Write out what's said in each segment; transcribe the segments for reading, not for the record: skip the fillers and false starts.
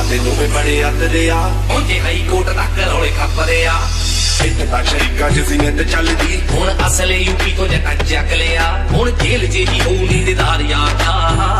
ਤੈਨੂੰ ਮੈਂ ਬੜੇ ਅੱਤਦੇ ਆ ਪਹੁੰਚੇ ਹਾਈ ਕੋਰਟ ਤੱਕ ਰੌਲੇ ਖੱਪਦੇ ਆ ਇੱਥੇ ਤਾਂ ਸ਼ਰੀਕਾਂ ਚ ਸੀਨਤ ਚੱਲਦੀ ਹੁਣ ਅਸਲੇ ਯੂਪੀ ਤੋਂ ਜੱਟਾਂ ਚੱਕ ਲਿਆ ਹੁਣ ਜੇਲ੍ਹ ਜਿਹੀ ਹੋਊ ਨੀਂਦਦਾਰ ਯਾਰ ਦਾ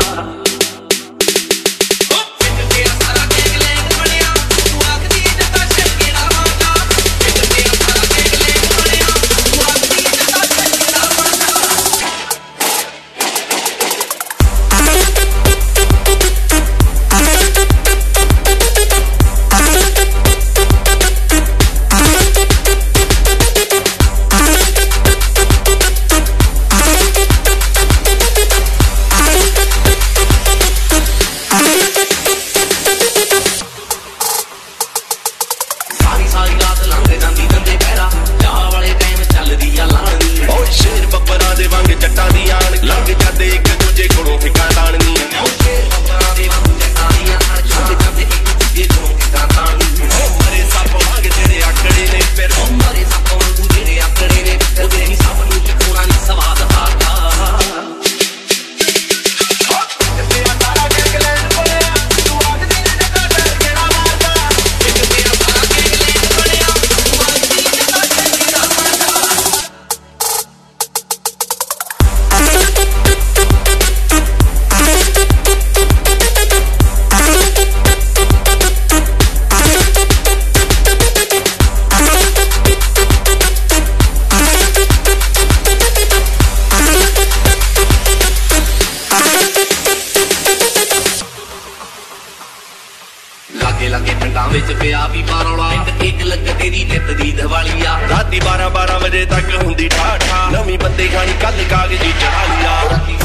लागे पिंडां विच पिया भी बारौला पिंड एक लग तेरी नित दी दिवाली आ राती 12 बजे तक हुंदी ठाठा नवीं बंदे खानी कल कागजी चढ़ा लिया।